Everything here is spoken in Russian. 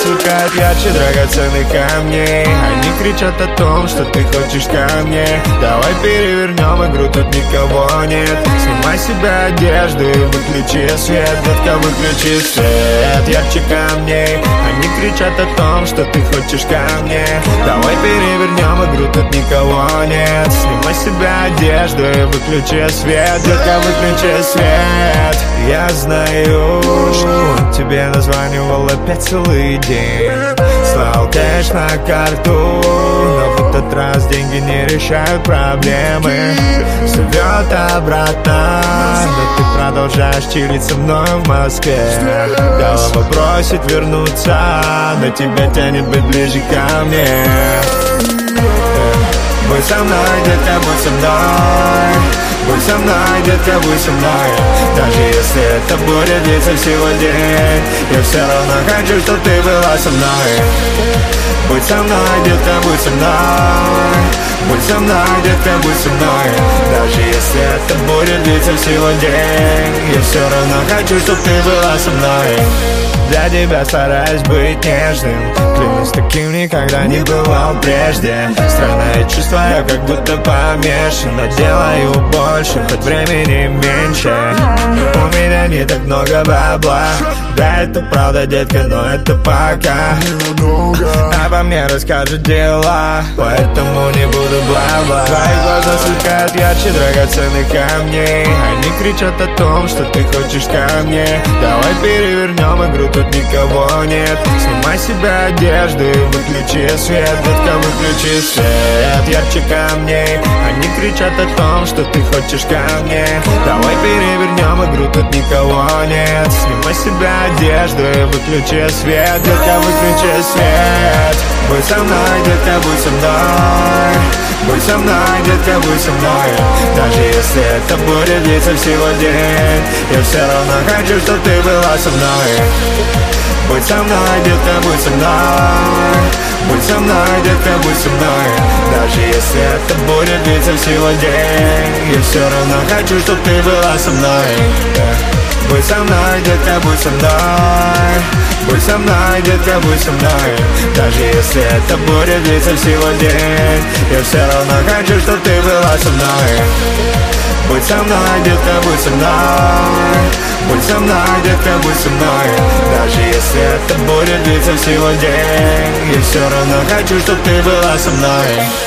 сверкают ярче драгоценных камней. Они кричат о том, что ты хочешь ко мне. Давай перевернем игру, тут никого нет. Снимай с себя одежду и выключи свет. Детка, выключи свет ярче камней. Они кричат о том, что ты хочешь ко мне. Давай перевернем игру, тут никого нет. Снимай с себя одежду и выключи свет. Детка, выключи свет. Я знаю, тебе названивал опять целый день. Слал кэш на карту, но в этот раз деньги не решают проблемы. Зовет обратно, но ты продолжаешь чилить со мной в Москве. Голова просит вернуться, но тебя тянет быть ближе ко мне. Будь со мной, детка, будь со мной. Будь со мной, детка, будь со мной. Даже если это будет длиться всего день, я все равно хочу, чтобы ты была со мной. Будь со мной, детка, будь со мной. Будь со мной, детка, будь со мной. Даже если это будет длиться всего день, я все равно хочу, чтобы ты была со мной. Для тебя стараюсь быть нежным. Клянусь, таким никогда не бывал прежде. Странное чувство, я как будто помешан. Но делаю больше, хоть времени меньше. У меня не так много бабла. Да, это правда, детка, но это пока. Обо мне расскажут дела, поэтому не буду бла-бла. Твои глаза сверкают ярче драгоценных камней. Они кричат о том, что ты хочешь ко мне. Давай перевернем игру, тут никого нет. Снимай с себя одежду и выключи свет. Детка, выключи свет ярче камней. Они кричат о том, что ты хочешь ко мне. Давай перевернем игру, тут никого нет. Снимай с себя одежду и выключи свет. Детка, выключи свет. Будь со мной, детка, будь со мной. Будь со мной, детка, будь со мной. Даже если это будет длиться всего день, я все равно хочу, чтобы ты была со мной. Будь со мной, детка, будь со мной. Будь со мной, детка, будь со мной. Даже если это будет длиться всего день, я все равно хочу, чтобы ты была со мной. Будь со мной, детка, будь со мной. Будь со мной, детка, будь со мной. Даже если это будет длиться всего день, я все равно хочу, чтобы ты была со мной. Будь со мной, детка, будь со мной. Будь со мной, детка, будь со мной. Даже если это будет длиться всего день, я все равно хочу, чтобы ты была со мной.